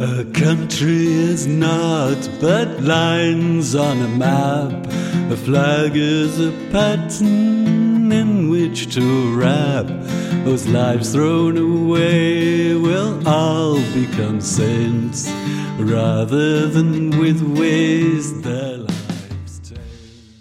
A country is not but lines on a map. A flag is a pattern in which to wrap. Those lives thrown away will all become saints, rather than with ways that